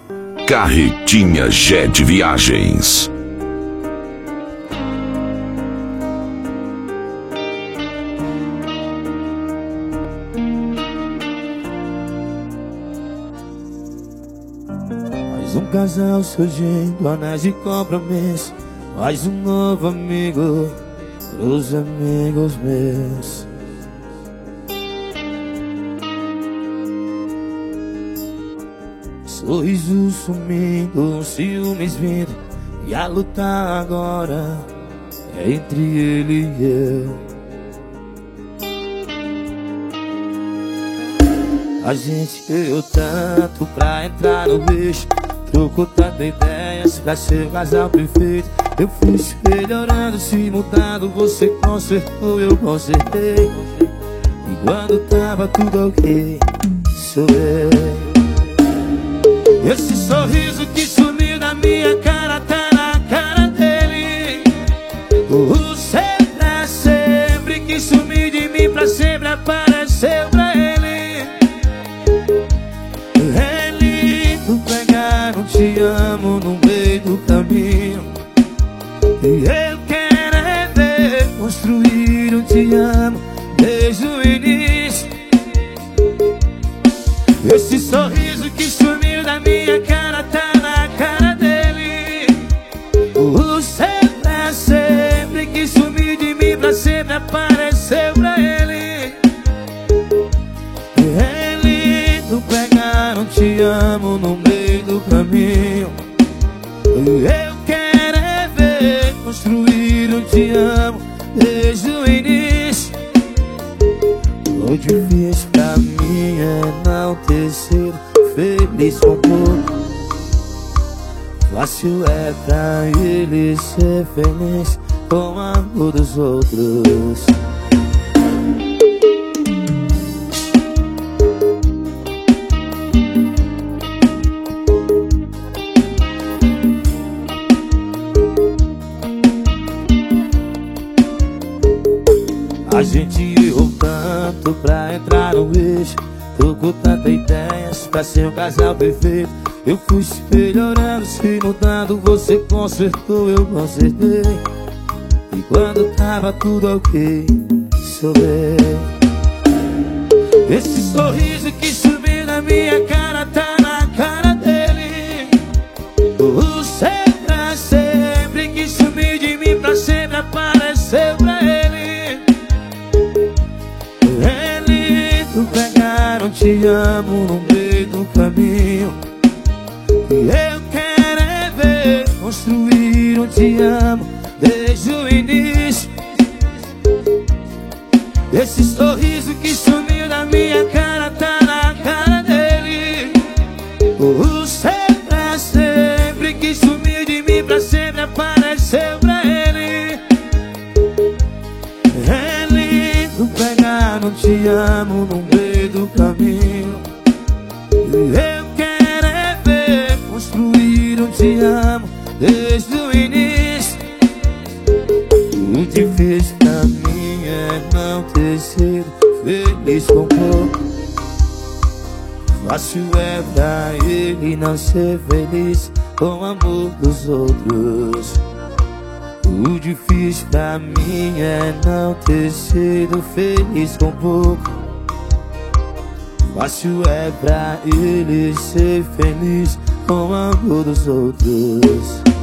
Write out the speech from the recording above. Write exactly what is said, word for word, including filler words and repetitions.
Carretinha Jet Viagens. Mais um casal surgindo, anéis de compromisso. Mais um novo amigo pros amigos meus. Sorriso sumindo, ciúmes vindo, e a luta agora é entre ele e eu. A gente ganhou tanto pra entrar no bicho, trocou tantas ideias pra ser o casal perfeito. Eu fui se melhorando, se mudando, você consertou, eu consertei. E quando tava tudo ok, sou eu. Esse sorriso que sumiu da minha cara tá na cara dele. O ser pra sempre que sumiu de mim pra sempre apareceu pra ele. É lindo pegar um te amo no meio do caminho. E eu quero é ver construir um te amo desde o início. Esse sorriso que sumiu da minha cara tá na cara dele. O ser pra sempre que sumiu de mim pra sempre apareceu pra ele. É lindo pegar um te amo no meio do caminho. Eu quero é ver construir um te amo desde o início. O difícil pra mim é não ter sido feliz com pouco. Fácil é pra ele ser feliz com o amor dos outros. A gente errou tanto pra entrar no eixo, trocou tantas ideias pra ser um casal perfeito. Eu fui se melhorando, se mudando, você consertou, eu consertei. E quando tava tudo ok, sou eu. Esse sorriso que sumiu na minha cara tá na cara dele. O ser pra sempre que sumiu de mim pra sempre apareceu pra ele. É lindo pegar um te amo no meio do caminho. E eu quero é ver construir um te amo desde o início. Esse sorriso que sumiu da minha cara tá na cara dele. O ser pra sempre que sumiu de mim pra sempre apareceu pra ele. É lindo pegar um te amo no meio do caminho. Eu quero é ver construir um te amo desde o início. O difícil pra mim é não ter sido feliz com pouco. Fácil é pra ele não ser feliz com o amor dos outros. O difícil pra mim é não ter sido feliz com pouco. Fácil é pra ele ser feliz com o amor dos outros.